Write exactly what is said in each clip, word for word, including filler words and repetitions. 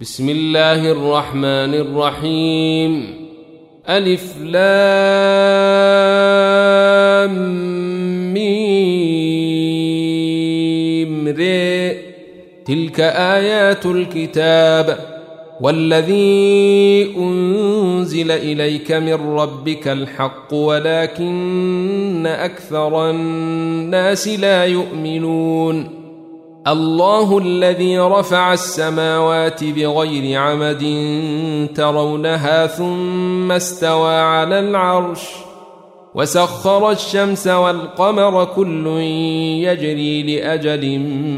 بسم الله الرحمن الرحيم. ألف لام ميم ر. تلك آيات الكتاب والذي أنزل إليك من ربك الحق ولكن أكثر الناس لا يؤمنون. الله الذي رفع السماوات بغير عمد ترونها ثم استوى على العرش وسخر الشمس والقمر كل يجري لأجل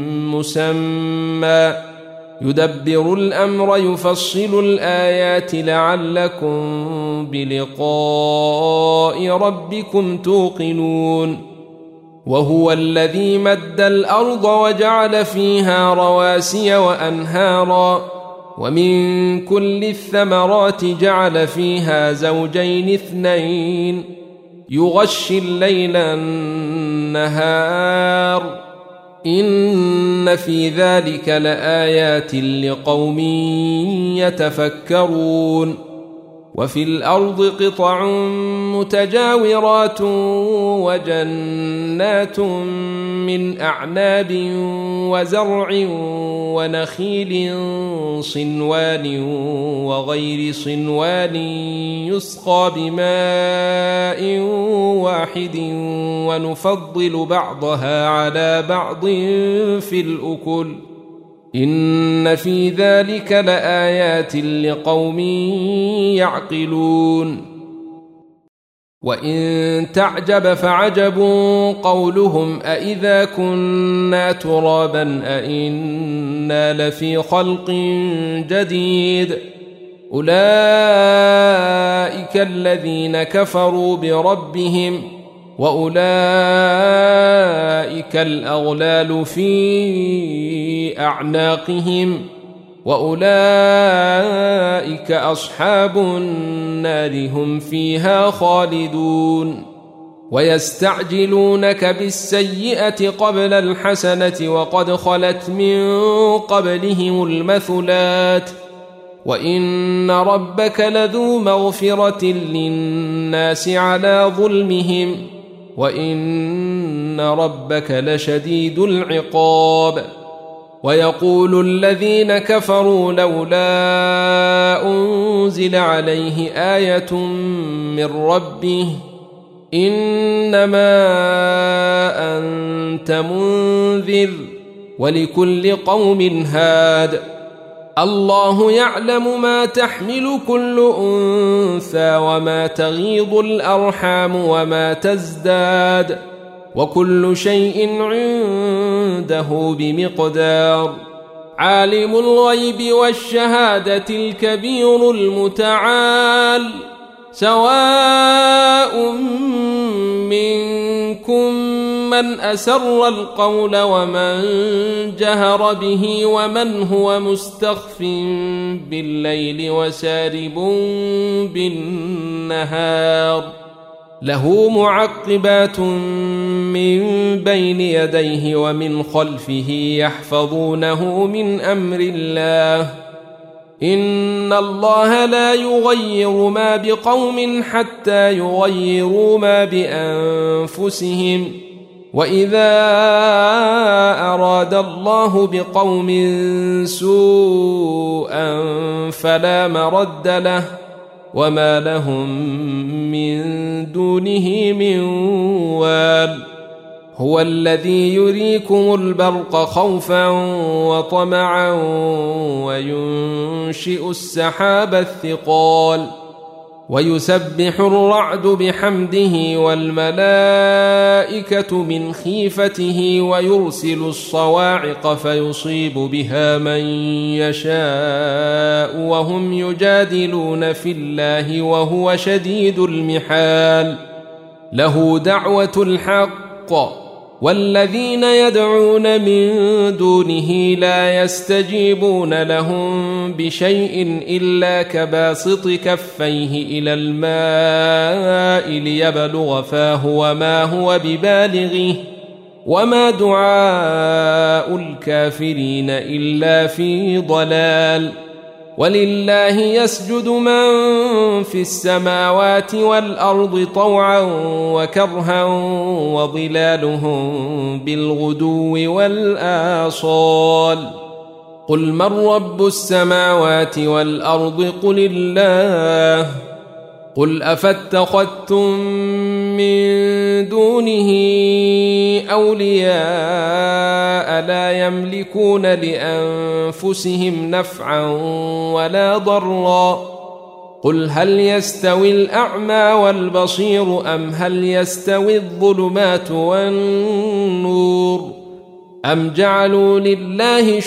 مسمى يدبر الأمر يفصل الآيات لعلكم بلقاء ربكم توقنون. وهو الذي مد الأرض وجعل فيها رواسي وأنهارا ومن كل الثمرات جعل فيها زوجين اثنين يغشي الليل النهار إن في ذلك لآيات لقوم يتفكرون. وفي الأرض قطع متجاورات وجنات من أعناب وزرع ونخيل صنوان وغير صنوان يسقى بماء واحد ونفضل بعضها على بعض في الأكل إن في ذلك لآيات لقوم يعقلون. وإن تعجب فعجب قولهم أإذا كنا ترابا أإنا لفي خلق جديد أولئك الذين كفروا بربهم وأولئك الأغلال في أعناقهم وأولئك أصحاب النار هم فيها خالدون. ويستعجلونك بالسيئة قبل الحسنة وقد خلت من قبلهم المثلات وإن ربك لذو مغفرة للناس على ظلمهم وإن ربك لشديد العقاب. ويقول الذين كفروا لولا أنزل عليه آية من ربه إنما أنت منذر ولكل قوم هاد الله يعلم ما تحمل كل أنثى وما تغيض الأرحام وما تزداد وكل شيء عنده بمقدار. عالم الغيب والشهادة الكبير المتعال سواء منكم من أسر القول ومن جهر به ومن هو مستخف بالليل وسارب بالنهار له معقبات من بين يديه ومن خلفه يحفظونه من أمر الله إن الله لا يغير ما بقوم حتى يغيروا ما بأنفسهم وإذا أراد الله بقوم سوءا فلا مرد له وما لهم من دونه من وال. هو الذي يريكم البرق خوفا وطمعا وينشئ السحاب الثقال ويسبح الرعد بحمده والملائكة من خيفته ويرسل الصواعق فيصيب بها من يشاء وهم يجادلون في الله وهو شديد المحال. له دعوة الحق والذين يدعون من دونه لا يستجيبون لهم بشيء إلا كباسط كفيه إلى الماء ليبلغ فاه وما هو ببالغه وما دعاء الكافرين إلا في ضلال. ولله يسجد من في السماوات والأرض طوعا وكرها وظلالهم بالغدو والآصال قل من رب السماوات والأرض قل الله قل أفاتخذتم من دونه أولياء لا يملكون لأنفسهم نفعا ولا ضرا قل هل يستوي الأعمى والبصير أم هل يستوي الظلمات والنور أم جعلوا لله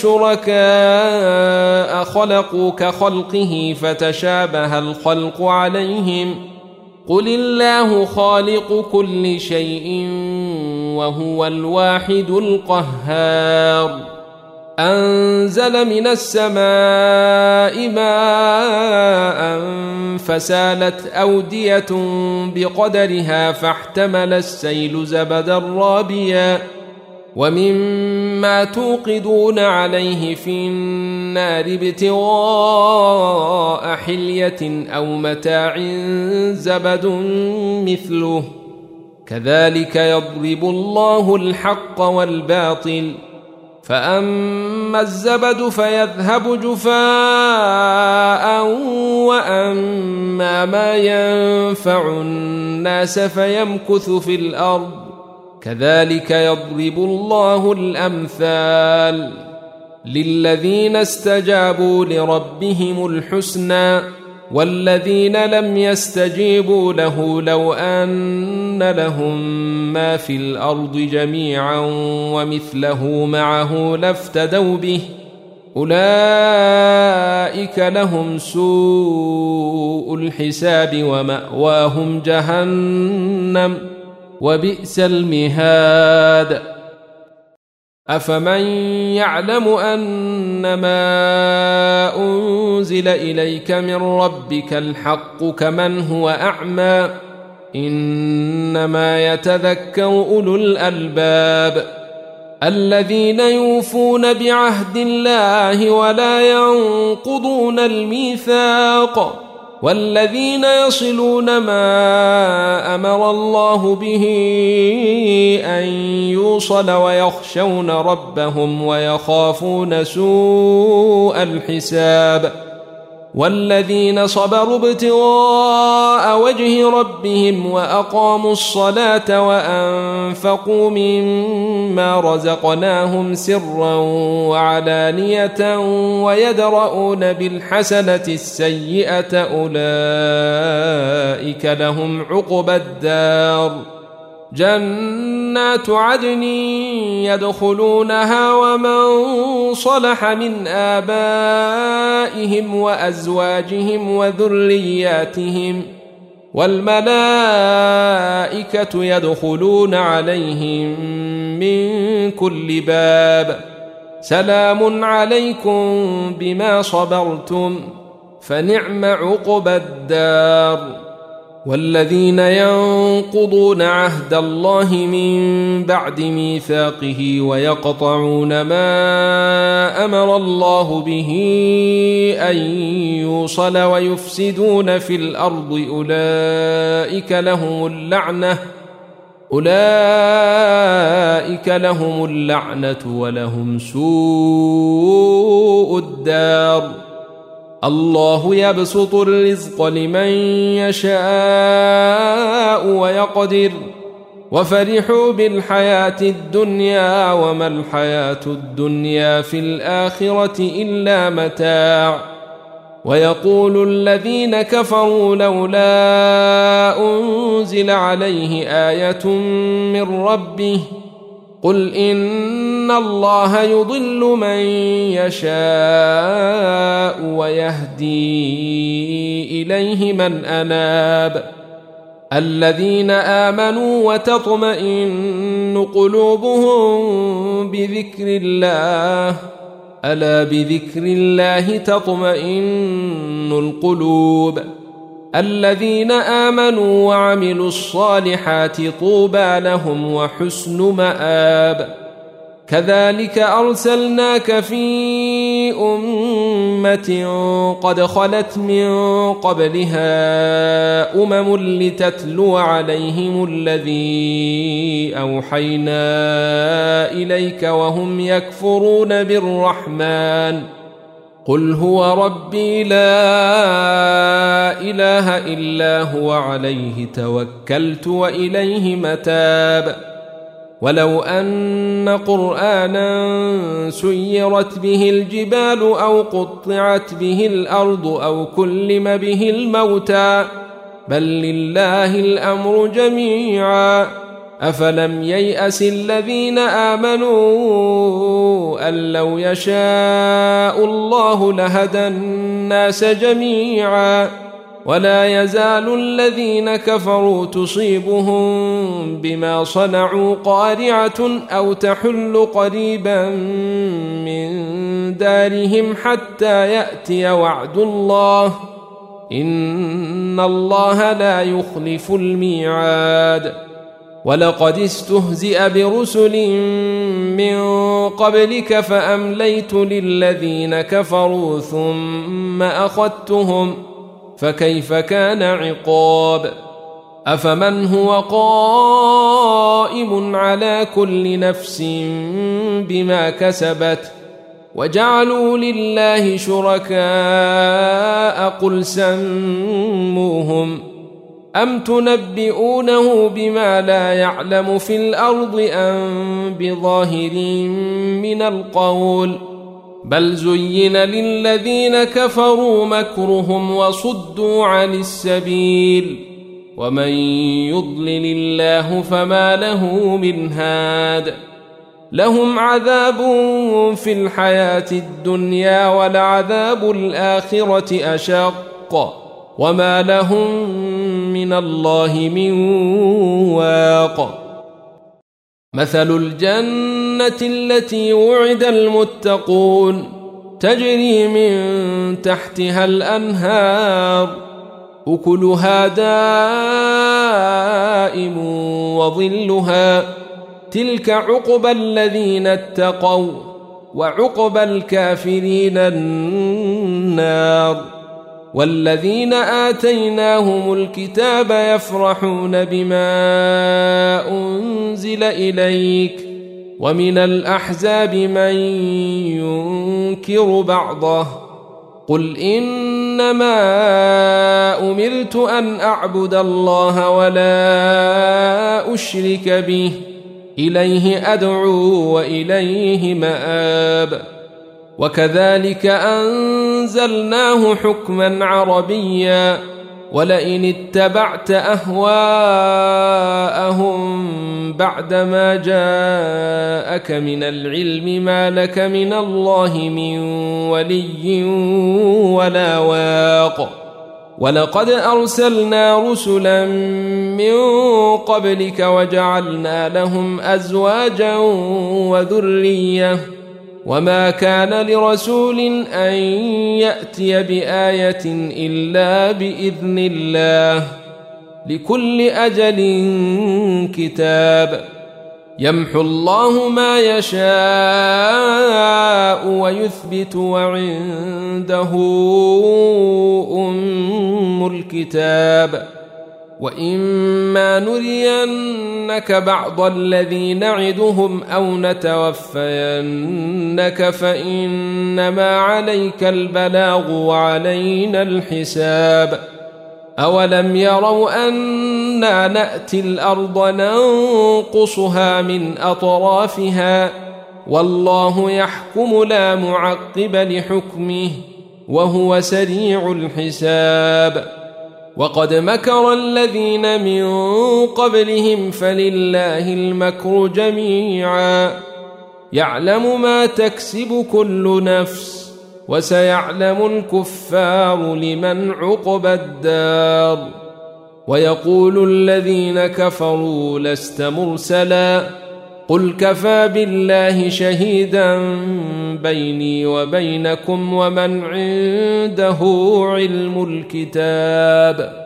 شركاء خلقوا كخلقه فتشابه الخلق عليهم قل الله خالق كل شيء وهو الواحد القهار أنزل من السماء ماء فسالت أودية بقدرها فاحتمل السيل زبدا رابيا ومما توقدون عليه في النار ابتغاء حلية أو متاع زبد مثله كذلك يضرب الله الحق والباطل فأما الزبد فيذهب جفاء وأما ما ينفع الناس فيمكث في الأرض كذلك يضرب الله الأمثال للذين استجابوا لربهم الحسنى والذين لم يستجيبوا له لو أن لهم ما في الأرض جميعا ومثله معه لافتدوا به أولئك لهم سوء الحساب ومأواهم جهنم وبئس المهاد أفمن يعلم أنما أنزل إليك من ربك الحق كمن هو أعمى إنما يتذكر أولو الألباب الذين يوفون بعهد الله ولا ينقضون الميثاق والذين يصلون ما أمر الله به أن يوصل ويخشون ربهم ويخافون سوء الحساب والذين صبروا ابتغاء وجه ربهم وأقاموا الصلاة وأنفقوا مما رزقناهم سرا وعلانية ويدرؤون بالحسنة السيئة أولئك لهم عقبى الدار جنات عدن يدخلونها ومن صلح من آبائهم وأزواجهم وذرياتهم والملائكة يدخلون عليهم من كل باب سلام عليكم بما صبرتم فنعم عقبى الدار والذين ينقضون عهد الله من بعد ميثاقه ويقطعون ما أمر الله به أن يوصل ويفسدون في الأرض أولئك لهم اللعنة أولئك لهم اللعنة ولهم سوء الدار الله يبسط الرزق لمن يشاء ويقدر وفرحوا بالحياة الدنيا وما الحياة الدنيا في الآخرة إلا متاع ويقول الذين كفروا لولا أنزل عليه آية من ربه قل إن الله يضل من يشاء ويهدي إليه من أناب الذين آمنوا وتطمئن قلوبهم بذكر الله ألا بذكر الله تطمئن القلوب الذين آمنوا وعملوا الصالحات طوبى لهم وحسن مآب كذلك أرسلناك في أمة أمة قد خلت من قبلها أمم لتتلو عليهم الذي أوحينا إليك وهم يكفرون بالرحمن قل هو ربي لا إله إلا هو عليه توكلت وإليه متاب ولو أن قرآنا سيرت به الجبال أو قطعت به الأرض أو كلم به الموتى بل لله الأمر جميعا أفلم ييأس الذين آمنوا أن لو يشاء الله لهدى الناس جميعا ولا يزال الذين كفروا تصيبهم بما صنعوا قارعة أو تحل قريبا من دارهم حتى يأتي وعد الله إن الله لا يخلف الميعاد ولقد استهزئ برسل من قبلك فأمليت للذين كفروا ثم أخذتهم فكيف كان عقاب أفمن هو قائم على كل نفس بما كسبت وجعلوا لله شركاء قل سموهم أم تنبئونه بما لا يعلم في الأرض أم بظاهر من القول بل زين للذين كفروا مكرهم وصدوا عن السبيل ومن يضلل الله فما له من هاد لهم عذاب في الحياة الدنيا ولعذاب الآخرة أشق وما لهم من الله من واق مثل الجنة التي وعد المتقون تجري من تحتها الأنهار أكلها دائم وظلها تلك عقبى الذين اتقوا وعقبى الكافرين النار والذين آتيناهم الكتاب يفرحون بما أنزل إليك ومن الأحزاب من ينكر بعضه قل إنما أمرت أن أعبد الله ولا أشرك به إليه أدعو وإليه مآب وكذلك أنزلناه حكما عربيا ولئن اتبعت أهواءهم بعدما جاءك من العلم ما لك من الله من ولي ولا واق ولقد أرسلنا رسلا من قبلك وجعلنا لهم أزواجا وذرية وما كان لرسول أن يأتي بآية إلا بإذن الله لكل أجل كتاب يمحو الله ما يشاء ويثبت وعنده أم الكتاب وإما نرينك بعض الذي نعدهم أو نتوفينك فإنما عليك البلاغ وعلينا الحساب أولم يروا أنا نأتي الأرض ننقصها من أطرافها والله يحكم لا معقب لحكمه وهو سريع الحساب وقد مكر الذين من قبلهم فلله المكر جميعا يعلم ما تكسب كل نفس وسيعلم الكفار لمن عقبى الدار ويقول الذين كفروا لست مرسلا قل كفى بالله شهيدا بيني وبينكم ومن عنده علم الكتاب